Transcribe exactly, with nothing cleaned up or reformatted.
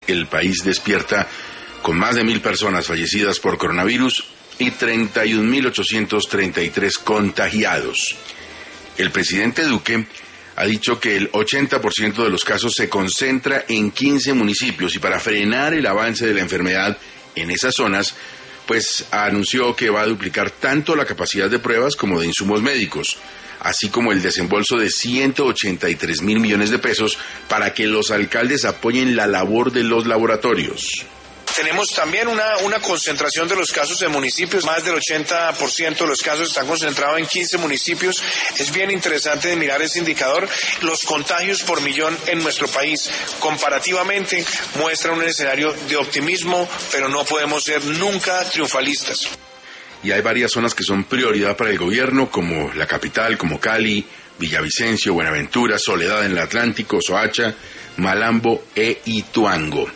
el país despierta con más de mil personas fallecidas por coronavirus y treinta y un mil ochocientos treinta y tres contagiados. El presidente Duque ha dicho que el ochenta por ciento de los casos se concentra en quince municipios y para frenar el avance de la enfermedad en esas zonas, pues anunció que va a duplicar tanto la capacidad de pruebas como de insumos médicos, así como el desembolso de ciento ochenta y tres mil millones de pesos para que los alcaldes apoyen la labor de los laboratorios. Tenemos también una, una concentración de los casos en municipios, más del ochenta por ciento de los casos están concentrados en quince municipios. Es bien interesante de mirar ese indicador. Los contagios por millón en nuestro país comparativamente muestran un escenario de optimismo, pero no podemos ser nunca triunfalistas. Y hay varias zonas que son prioridad para el gobierno, como la capital, como Cali, Villavicencio, Buenaventura, Soledad en el Atlántico, Soacha, Malambo e Ituango.